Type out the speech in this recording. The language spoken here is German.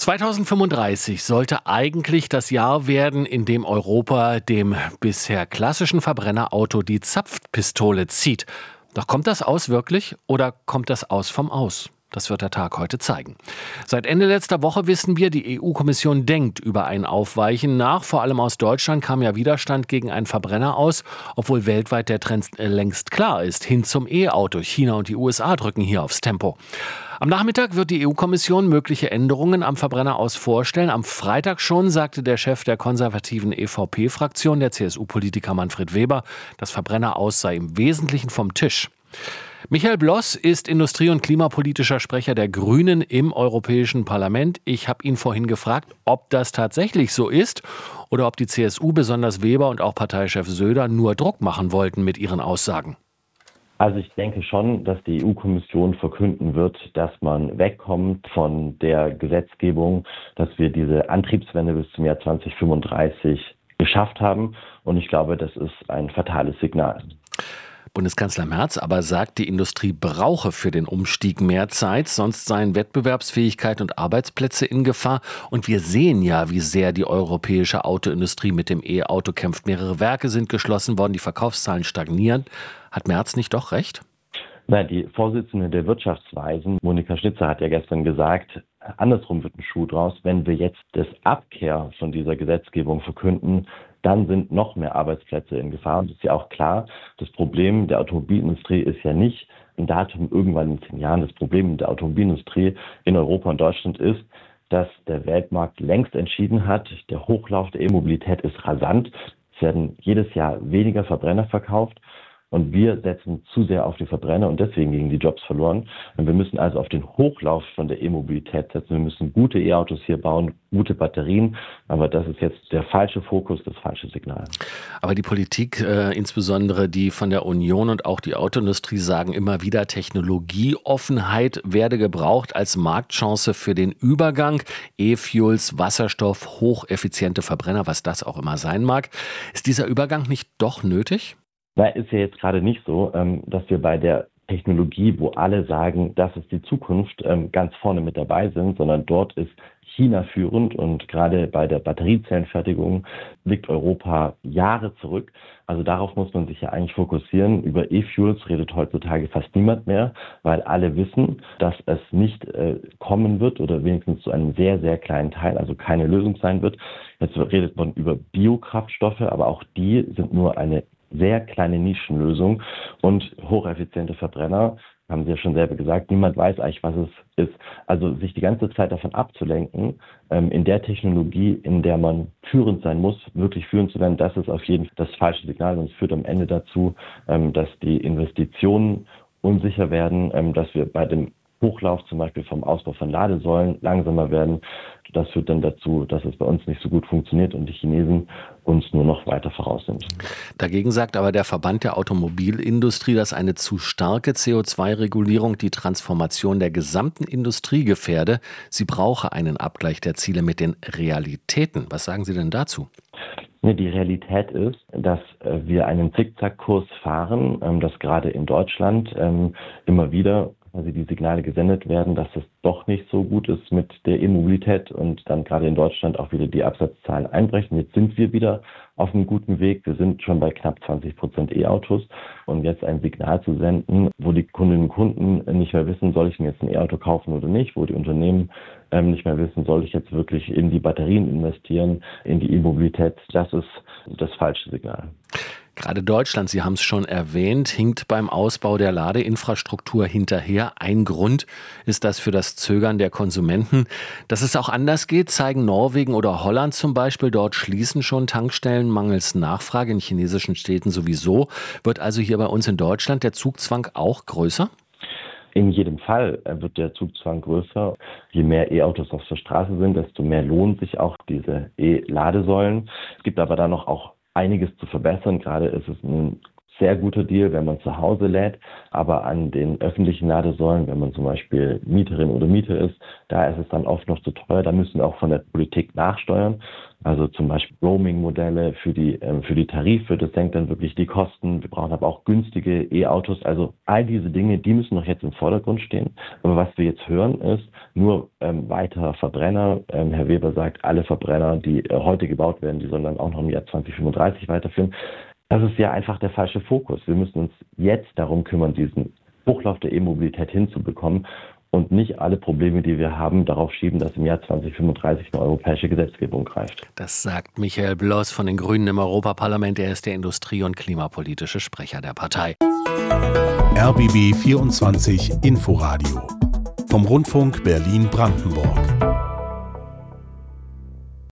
2035 sollte eigentlich das Jahr werden, in dem Europa dem bisher klassischen Verbrennerauto die Zapfpistole zieht. Doch kommt das aus wirklich oder kommt das aus vom Aus? Das wird der Tag heute zeigen. Seit Ende letzter Woche wissen wir, die EU-Kommission denkt über ein Aufweichen nach. Vor allem aus Deutschland kam ja Widerstand gegen einen Verbrenner aus, obwohl weltweit der Trend längst klar ist, hin zum E-Auto. China und die USA drücken hier aufs Tempo. Am Nachmittag wird die EU-Kommission mögliche Änderungen am Verbrenner aus vorstellen. Am Freitag schon sagte der Chef der konservativen EVP-Fraktion, der CSU-Politiker Manfred Weber, das Verbrenner aus sei im Wesentlichen vom Tisch. Michael Bloss ist industrie- und klimapolitischer Sprecher der Grünen im Europäischen Parlament. Ich habe ihn vorhin gefragt, ob das tatsächlich so ist oder ob die CSU, besonders Weber und auch Parteichef Söder, nur Druck machen wollten mit ihren Aussagen. Also ich denke schon, dass die EU-Kommission verkünden wird, dass man wegkommt von der Gesetzgebung, dass wir diese Antriebswende bis zum Jahr 2035 geschafft haben. Und ich glaube, das ist ein fatales Signal. Bundeskanzler Merz aber sagt, die Industrie brauche für den Umstieg mehr Zeit, sonst seien Wettbewerbsfähigkeit und Arbeitsplätze in Gefahr. Und wir sehen ja, wie sehr die europäische Autoindustrie mit dem E-Auto kämpft. Mehrere Werke sind geschlossen worden, die Verkaufszahlen stagnieren. Hat Merz nicht doch recht? Nein, die Vorsitzende der Wirtschaftsweisen, Monika Schnitzer, hat ja gestern gesagt, andersrum wird ein Schuh draus. Wenn wir jetzt das Abkehr von dieser Gesetzgebung verkünden, dann sind noch mehr Arbeitsplätze in Gefahr. Und das ist ja auch klar, das Problem der Automobilindustrie ist ja nicht ein Datum irgendwann in 10 Jahren. Das Problem der Automobilindustrie in Europa und Deutschland ist, dass der Weltmarkt längst entschieden hat, der Hochlauf der E-Mobilität ist rasant. Es werden jedes Jahr weniger Verbrenner verkauft. Und wir setzen zu sehr auf die Verbrenner und deswegen gehen die Jobs verloren. Und wir müssen also auf den Hochlauf von der E-Mobilität setzen. Wir müssen gute E-Autos hier bauen, gute Batterien. Aber das ist jetzt der falsche Fokus, das falsche Signal. Aber die Politik, insbesondere die von der Union und auch die Autoindustrie, sagen immer wieder, Technologieoffenheit werde gebraucht als Marktchance für den Übergang. E-Fuels, Wasserstoff, hocheffiziente Verbrenner, was das auch immer sein mag. Ist dieser Übergang nicht doch nötig? Na, ist ja jetzt gerade nicht so, dass wir bei der Technologie, wo alle sagen, das ist die Zukunft, ganz vorne mit dabei sind, sondern dort ist China führend und gerade bei der Batteriezellenfertigung liegt Europa Jahre zurück. Also darauf muss man sich ja eigentlich fokussieren. Über E-Fuels redet heutzutage fast niemand mehr, weil alle wissen, dass es nicht kommen wird oder wenigstens zu einem sehr, sehr kleinen Teil, also keine Lösung sein wird. Jetzt redet man über Biokraftstoffe, aber auch die sind nur eine sehr kleine Nischenlösung und hocheffiziente Verbrenner, haben Sie ja schon selber gesagt, niemand weiß eigentlich, was es ist. Also sich die ganze Zeit davon abzulenken, in der Technologie, in der man führend sein muss, wirklich führend zu werden, das ist auf jeden Fall das falsche Signal und es führt am Ende dazu, dass die Investitionen unsicher werden, dass wir bei dem Hochlauf zum Beispiel vom Ausbau von Ladesäulen langsamer werden. Das führt dann dazu, dass es bei uns nicht so gut funktioniert und die Chinesen uns nur noch weiter voraus sind. Dagegen sagt aber der Verband der Automobilindustrie, dass eine zu starke CO2-Regulierung die Transformation der gesamten Industrie gefährde. Sie brauche einen Abgleich der Ziele mit den Realitäten. Was sagen Sie denn dazu? Die Realität ist, dass wir einen Zickzackkurs fahren, dass gerade in Deutschland immer wieder die Signale gesendet werden, dass es doch nicht so gut ist mit der E-Mobilität und dann gerade in Deutschland auch wieder die Absatzzahlen einbrechen. Jetzt sind wir wieder auf einem guten Weg. Wir sind schon bei knapp 20% E-Autos und jetzt ein Signal zu senden, wo die Kundinnen und Kunden nicht mehr wissen, soll ich mir jetzt ein E-Auto kaufen oder nicht, wo die Unternehmen nicht mehr wissen, soll ich jetzt wirklich in die Batterien investieren, in die E-Mobilität, das ist das falsche Signal. Gerade Deutschland, Sie haben es schon erwähnt, hinkt beim Ausbau der Ladeinfrastruktur hinterher. Ein Grund ist das für das Zögern der Konsumenten. Dass es auch anders geht, zeigen Norwegen oder Holland zum Beispiel. Dort schließen schon Tankstellen mangels Nachfrage, in chinesischen Städten sowieso. Wird also hier bei uns in Deutschland der Zugzwang auch größer? In jedem Fall wird der Zugzwang größer. Je mehr E-Autos auf der Straße sind, desto mehr lohnt sich auch diese E-Ladesäulen. Es gibt aber da noch auch einiges zu verbessern. Gerade ist es nun sehr guter Deal, wenn man zu Hause lädt, aber an den öffentlichen Ladesäulen, wenn man zum Beispiel Mieterin oder Mieter ist, da ist es dann oft noch zu teuer, da müssen wir auch von der Politik nachsteuern. Also zum Beispiel Roaming-Modelle für die Tarife, das senkt dann wirklich die Kosten. Wir brauchen aber auch günstige E-Autos. Also all diese Dinge, die müssen noch jetzt im Vordergrund stehen. Aber was wir jetzt hören, ist nur weiter Verbrenner. Herr Weber sagt, alle Verbrenner, die heute gebaut werden, die sollen dann auch noch im Jahr 2035 weiterführen. Das ist ja einfach der falsche Fokus. Wir müssen uns jetzt darum kümmern, diesen Hochlauf der E-Mobilität hinzubekommen und nicht alle Probleme, die wir haben, darauf schieben, dass im Jahr 2035 eine europäische Gesetzgebung greift. Das sagt Michael Bloss von den Grünen im Europaparlament. Er ist der industrie- und klimapolitische Sprecher der Partei. RBB 24 Inforadio vom Rundfunk Berlin-Brandenburg.